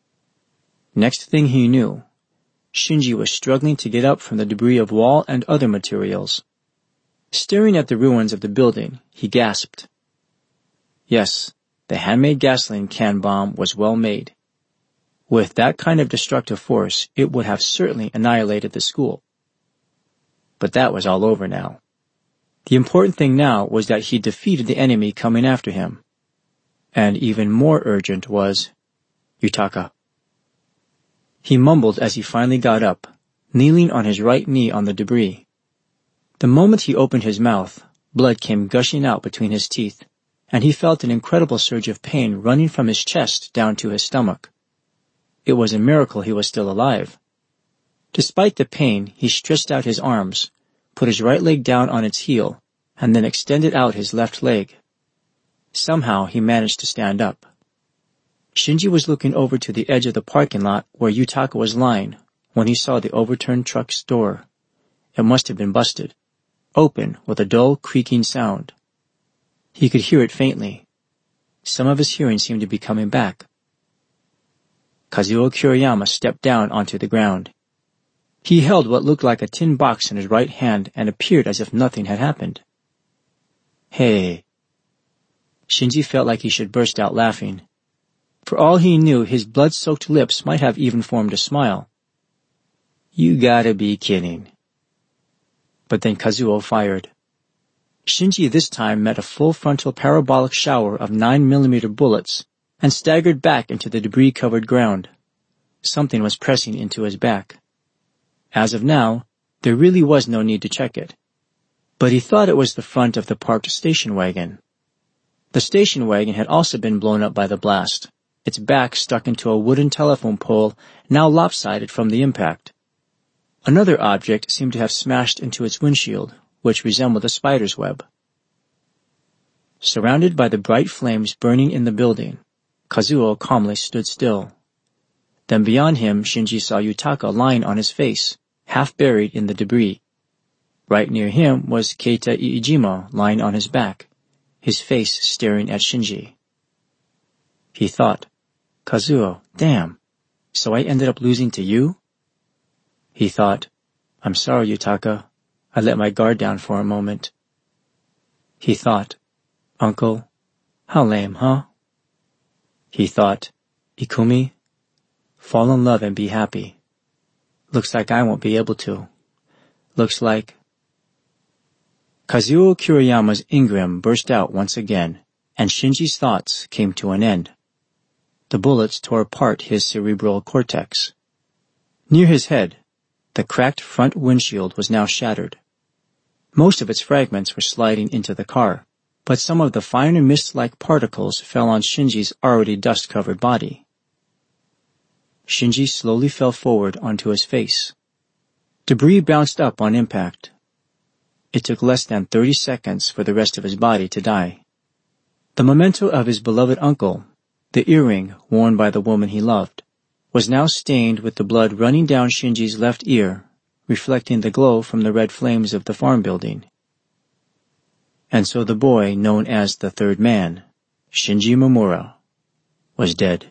Next thing he knew, Shinji was struggling to get up from the debris of wall and other materials. Staring at the ruins of the building, he gasped. Yes, the handmade gasoline can bomb was well made. With that kind of destructive force, it would have certainly annihilated the school. But that was all over now. The important thing now was that he defeated the enemy coming after him. And even more urgent was, Yutaka. He mumbled as he finally got up, kneeling on his right knee on the debris. The moment he opened his mouth, blood came gushing out between his teeth, and he felt an incredible surge of pain running from his chest down to his stomach. It was a miracle he was still alive. Despite the pain, he stretched out his arms, put his right leg down on its heel, and then extended out his left leg. Somehow he managed to stand up. Shinji was looking over to the edge of the parking lot where Yutaka was lying when he saw the overturned truck's door. It must have been busted, open with a dull creaking sound. He could hear it faintly. Some of his hearing seemed to be coming back. Kazuo Kiriyama stepped down onto the ground. He held what looked like a tin box in his right hand and appeared as if nothing had happened. Hey. Shinji felt like he should burst out laughing. For all he knew, his blood-soaked lips might have even formed a smile. You gotta be kidding. But then Kazuo fired. Shinji this time met a full frontal parabolic shower of 9mm bullets and staggered back into the debris-covered ground. Something was pressing into his back. As of now, there really was no need to check it. But he thought it was the front of the parked station wagon. The station wagon had also been blown up by the blast, its back stuck into a wooden telephone pole now lopsided from the impact. Another object seemed to have smashed into its windshield, which resembled a spider's web. Surrounded by the bright flames burning in the building, Kazuo calmly stood still. Then beyond him, Shinji saw Yutaka lying on his face, half buried in the debris. Right near him was Keita Iijima lying on his back, his face staring at Shinji. He thought, Kazuo, damn, so I ended up losing to you? He thought, I'm sorry, Yutaka. I let my guard down for a moment. He thought, Uncle, how lame, huh? He thought, Ikumi, fall in love and be happy. Looks like I won't be able to. Looks like... Kazuo Kiriyama's Ingram burst out once again, and Shinji's thoughts came to an end. The bullets tore apart his cerebral cortex. Near his head, the cracked front windshield was now shattered. Most of its fragments were sliding into the car, but some of the finer mist-like particles fell on Shinji's already dust-covered body. Shinji slowly fell forward onto his face. Debris bounced up on impact. It took less than 30 seconds for the rest of his body to die. The memento of his beloved uncle, the earring worn by the woman he loved, was now stained with the blood running down Shinji's left ear, reflecting the glow from the red flames of the farm building. And so the boy known as the Third Man, Shinji Mamura, was dead.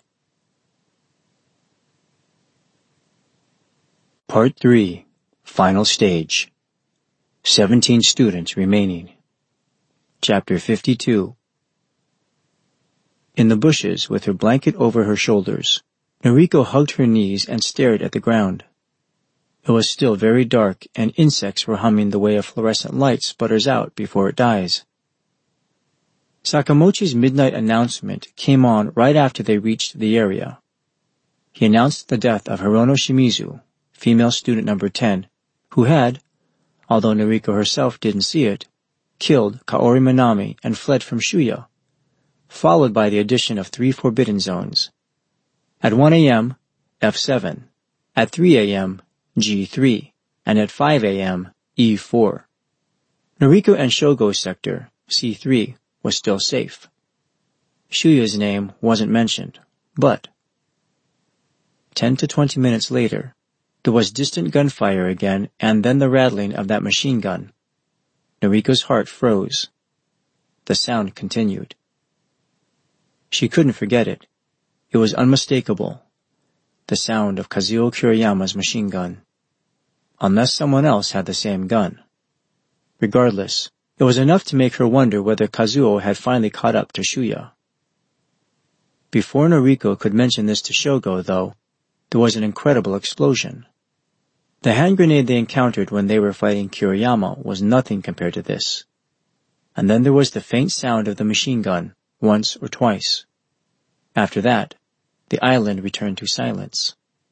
Part 3. Final Stage. 17 students remaining. Chapter 52. In the bushes, with her blanket over her shoulders, Noriko hugged her knees and stared at the ground. It was still very dark, and insects were humming the way a fluorescent light sputters out before it dies. Sakamochi's midnight announcement came on right after they reached the area. He announced the death of Hirono Shimizu, female student number 10, who had, although Noriko herself didn't see it, killed Kaori Minami and fled from Shuya, followed by the addition of 3 forbidden zones. At 1 a.m., F7, at 3 a.m., G3, and at 5 a.m., E4. Noriko and Shogo's sector, C3, was still safe. Shuya's name wasn't mentioned, but 10 to 20 minutes later, there was distant gunfire again, and then the rattling of that machine gun. Noriko's heart froze. The sound continued. She couldn't forget it. It was unmistakable. The sound of Kazuo Kiriyama's machine gun. Unless someone else had the same gun. Regardless, it was enough to make her wonder whether Kazuo had finally caught up to Shuya. Before Noriko could mention this to Shogo, though, there was an incredible explosion. The hand grenade they encountered when they were fighting Kiriyama was nothing compared to this. And then there was the faint sound of the machine gun, once or twice. After that, The island returned to silence.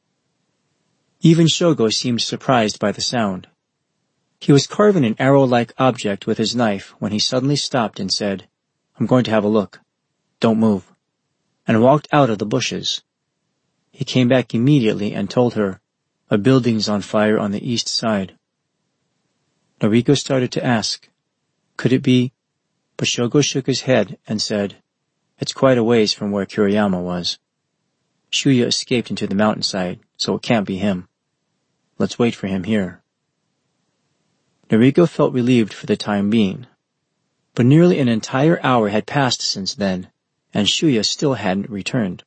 Even Shogo seemed surprised by the sound. He was carving an arrow-like object with his knife when he suddenly stopped and said, "I'm going to have a look. Don't move," and walked out of the bushes. He came back immediately and told her, "A building's on fire on the east side." Noriko started to ask, could it be? But Shogo shook his head and said, "It's quite a ways from where Kuriyama was. Shuya escaped into the mountainside, so it can't be him. Let's wait for him here." Noriko felt relieved for the time being. But nearly an entire hour had passed since then, and Shuya still hadn't returned.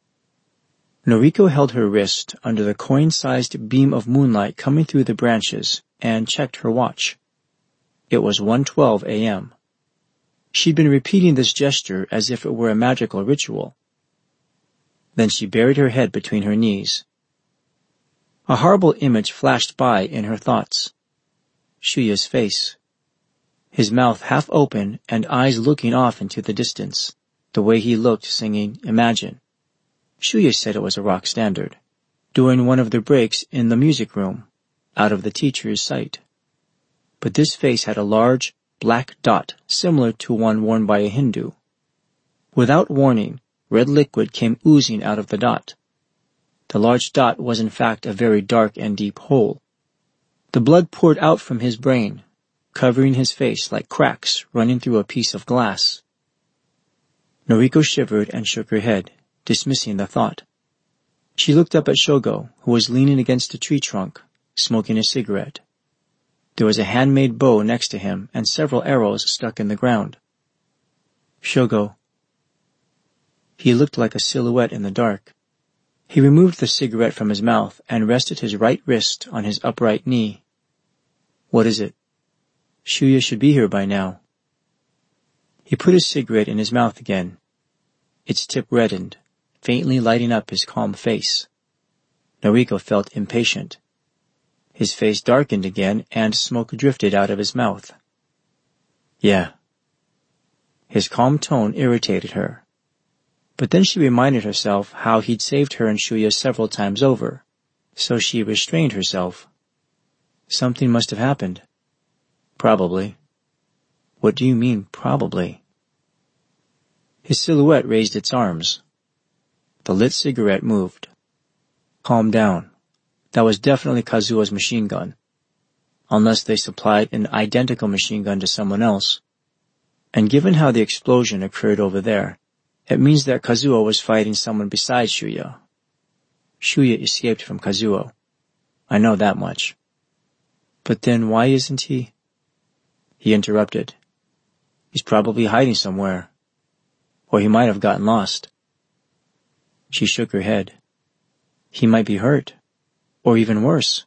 Noriko held her wrist under the coin-sized beam of moonlight coming through the branches and checked her watch. It was 1:12 a.m. She'd been repeating this gesture as if it were a magical ritual. Then she buried her head between her knees. A horrible image flashed by in her thoughts. Shuya's face. His mouth half open and eyes looking off into the distance, the way he looked singing Imagine. Shuya said it was a rock standard, during one of the breaks in the music room, out of the teacher's sight. But this face had a large, black dot similar to one worn by a Hindu. Without warning, red liquid came oozing out of the dot. The large dot was in fact a very dark and deep hole. The blood poured out from his brain, covering his face like cracks running through a piece of glass. Noriko shivered and shook her head, dismissing the thought. She looked up at Shogo, who was leaning against a tree trunk, smoking a cigarette. There was a handmade bow next to him and several arrows stuck in the ground. "Shogo." He looked like a silhouette in the dark. He removed the cigarette from his mouth and rested his right wrist on his upright knee. "What is it?" "Shuya should be here by now." He put his cigarette in his mouth again. Its tip reddened, faintly lighting up his calm face. Noriko felt impatient. His face darkened again and smoke drifted out of his mouth. "Yeah." His calm tone irritated her. But then she reminded herself how he'd saved her and Shuya several times over, so she restrained herself. Something must have happened. "Probably." "What do you mean, probably?" His silhouette raised its arms. The lit cigarette moved. "Calm down. That was definitely Kazuo's machine gun. Unless they supplied an identical machine gun to someone else. And given how the explosion occurred over there, it means that Kazuo was fighting someone besides Shuya. Shuya escaped from Kazuo. I know that much. But then why isn't he?" He interrupted. "He's probably hiding somewhere. Or he might have gotten lost." She shook her head. "He might be hurt. Or even worse."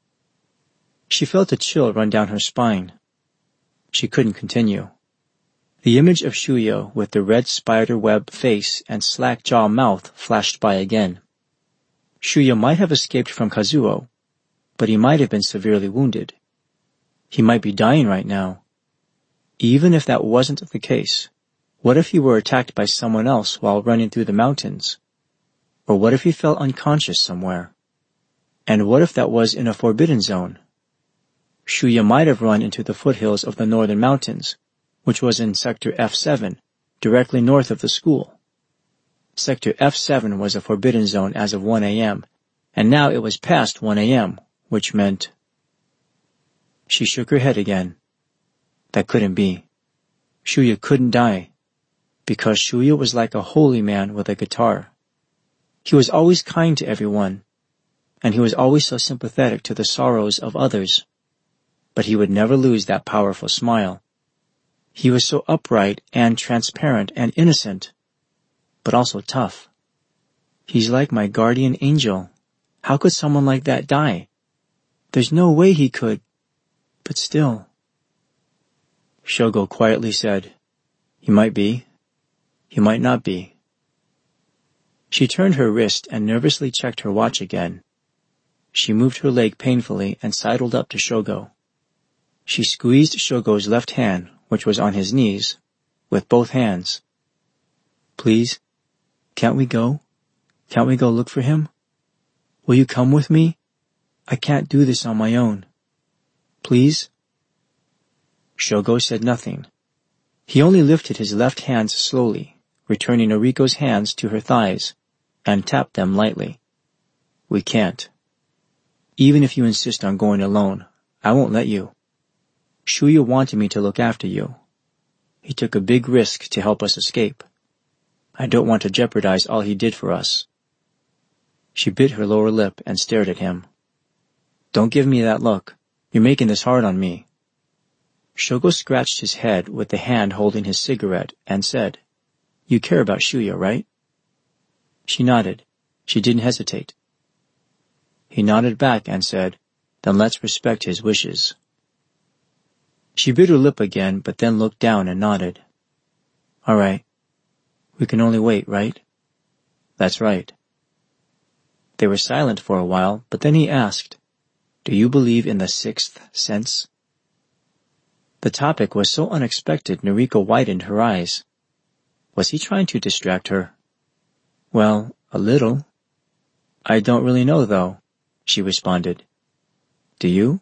She felt a chill run down her spine. She couldn't continue. The image of Shuya with the red spider web face and slack jaw mouth flashed by again. Shuya might have escaped from Kazuo, but he might have been severely wounded. He might be dying right now. Even if that wasn't the case, what if he were attacked by someone else while running through the mountains? Or what if he fell unconscious somewhere? And what if that was in a forbidden zone? Shuya might have run into the foothills of the northern mountains, which was in Sector F7, directly north of the school. Sector F7 was a forbidden zone as of 1 a.m., and now it was past 1 a.m., which meant... She shook her head again. That couldn't be. Shuya couldn't die, because Shuya was like a holy man with a guitar. He was always kind to everyone, and he was always so sympathetic to the sorrows of others. But he would never lose that powerful smile. He was so upright and transparent and innocent, but also tough. He's like my guardian angel. How could someone like that die? There's no way he could, but still. Shogo quietly said, "He might be. He might not be." She turned her wrist and nervously checked her watch again. She moved her leg painfully and sidled up to Shogo. She squeezed Shogo's left hand, which was on his knees, with both hands. "Please, can't we go?" Can't we go look for him? Will you come with me? I can't do this on my own. Please? Shogo said nothing. He only lifted his left hand slowly, returning Noriko's hands to her thighs, and tapped them lightly. We can't. Even if you insist on going alone, I won't let you. Shuya wanted me to look after you. He took a big risk to help us escape. I don't want to jeopardize all he did for us. She bit her lower lip and stared at him. Don't give me that look. You're making this hard on me. Shogo scratched his head with the hand holding his cigarette and said, You care about Shuya, right? She nodded. She didn't hesitate. He nodded back and said, Then let's respect his wishes. She bit her lip again, but then looked down and nodded. All right. We can only wait, right? That's right. They were silent for a while, but then he asked, Do you believe in the sixth sense? The topic was so unexpected, Noriko widened her eyes. Was he trying to distract her? Well, a little. I don't really know, though, she responded. Do you?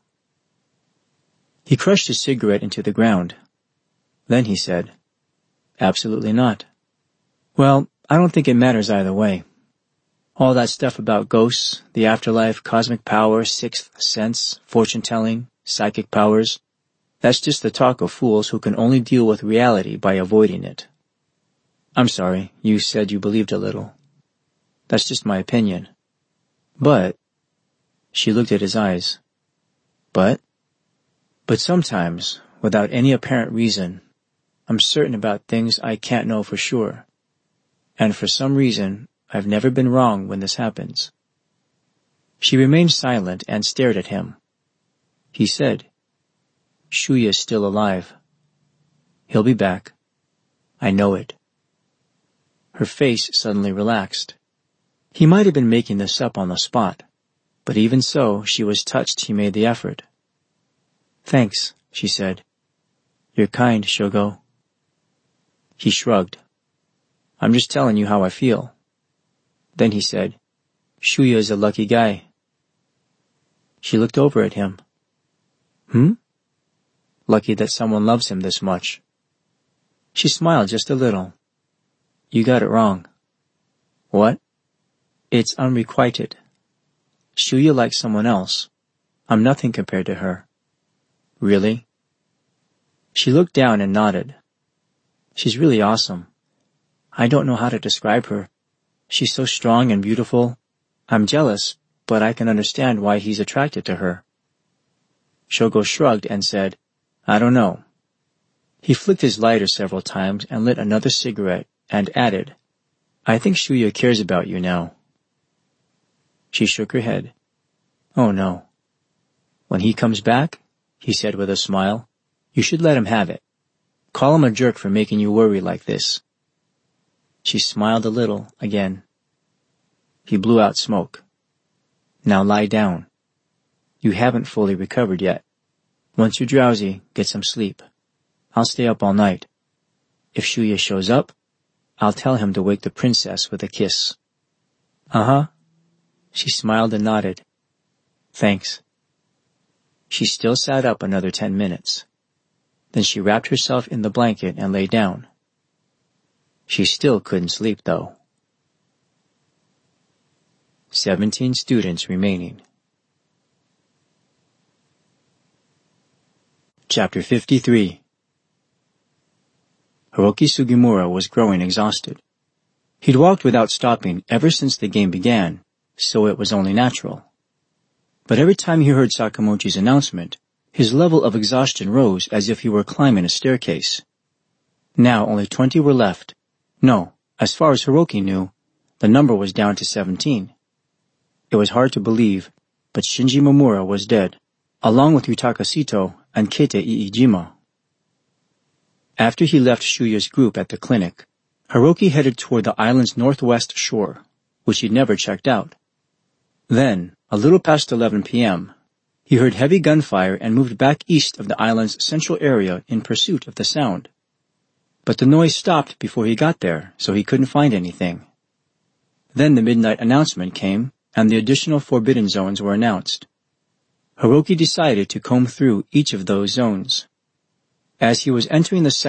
He crushed his cigarette into the ground. Then he said, Absolutely not. Well, I don't think it matters either way. All that stuff about ghosts, the afterlife, cosmic power, sixth sense, fortune-telling, psychic powers, that's just the talk of fools who can only deal with reality by avoiding it. I'm sorry, you said you believed a little. That's just my opinion. But, she looked at his eyes. But sometimes, without any apparent reason, I'm certain about things I can't know for sure. And for some reason, I've never been wrong when this happens. She remained silent and stared at him. He said, Shuya's still alive. He'll be back. I know it. Her face suddenly relaxed. He might have been making this up on the spot, but even so, she was touched he made the effort. Thanks, she said. You're kind, Shogo. He shrugged. I'm just telling you how I feel. Then he said, Shuya is a lucky guy. She looked over at him. Lucky that someone loves him this much. She smiled just a little. You got it wrong. What? It's unrequited. Shuya likes someone else. I'm nothing compared to her. Really? She looked down and nodded. She's really awesome. I don't know how to describe her. She's so strong and beautiful. I'm jealous, but I can understand why he's attracted to her. Shogo shrugged and said, I don't know. He flicked his lighter several times and lit another cigarette and added, I think Shuya cares about you now. She shook her head. Oh no. When he comes back, he said with a smile, you should let him have it. Call him a jerk for making you worry like this. She smiled a little again. He blew out smoke. Now lie down. You haven't fully recovered yet. Once you're drowsy, get some sleep. I'll stay up all night. If Shuya shows up, I'll tell him to wake the princess with a kiss. Uh-huh. She smiled and nodded. Thanks. She still sat up another 10 minutes. Then she wrapped herself in the blanket and lay down. She still couldn't sleep, though. 17 students remaining. Chapter 53. Hiroki Sugimura was growing exhausted. He'd walked without stopping ever since the game began, so it was only natural. But every time he heard Sakamochi's announcement, his level of exhaustion rose as if he were climbing a staircase. Now only 20 were left. No, as far as Hiroki knew, the number was down to 17. It was hard to believe, but Shinji Mamura was dead, along with Yutaka Sito and Keita Iijima. After he left Shuya's group at the clinic, Hiroki headed toward the island's northwest shore, which he'd never checked out. Then, a little past 11 p.m., he heard heavy gunfire and moved back east of the island's central area in pursuit of the sound. But the noise stopped before he got there, so he couldn't find anything. Then the midnight announcement came, and the additional forbidden zones were announced. Hiroki decided to comb through each of those zones. As he was entering the